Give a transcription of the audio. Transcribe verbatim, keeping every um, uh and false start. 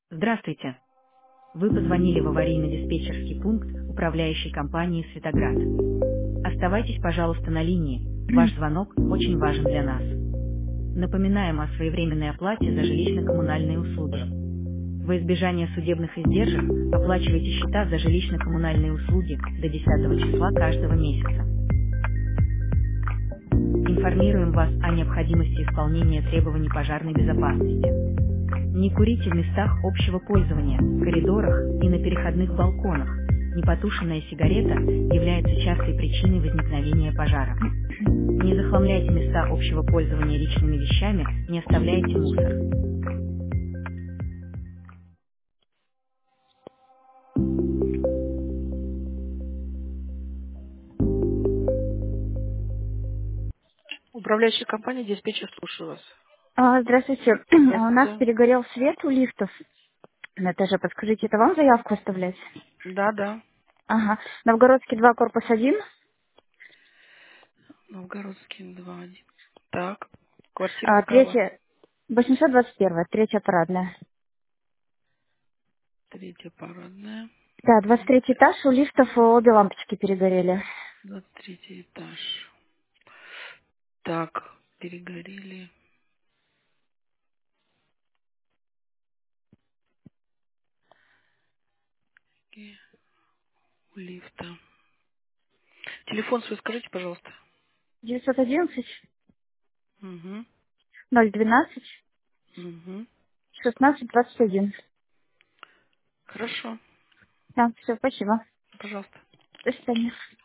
Здравствуйте. Вы позвонили в аварийно-диспетчерский пункт управляющей компании «Светоград». Оставайтесь, пожалуйста, на линии. Ваш звонок очень важен для нас. Напоминаем о своевременной оплате за жилищно-коммунальные услуги. Во избежание судебных издержек оплачивайте счета за жилищно-коммунальные услуги до десятого числа каждого месяца. Информируем вас о необходимости исполнения требований пожарной безопасности. Не курите в местах общего пользования, коридорах и на переходных балконах. Непотушенная сигарета является частой причиной возникновения пожара. Не захламляйте места общего пользования личными вещами, не оставляйте мусор. Управляющая компания «Диспетчер», слушаю вас. А, Здравствуйте. А, У нас Здравствуйте. перегорел свет у лифтов на этаже. Подскажите, это вам заявку оставлять? Да, да. Ага. Новгородский два, корпус один. Новгородский два один. Так. Квартира А, какова? третья, восемьсот двадцать один, третья парадная. Третья парадная. Да, двадцать третий этаж, у лифтов обе лампочки перегорели. Двадцать третий этаж. Так, перегорели. И у лифта. Телефон свой скажите, пожалуйста. девятьсот одиннадцать, Угу. ноль двенадцать, Угу. шестнадцать двадцать один. Хорошо. Да, все, спасибо. Пожалуйста. До свидания.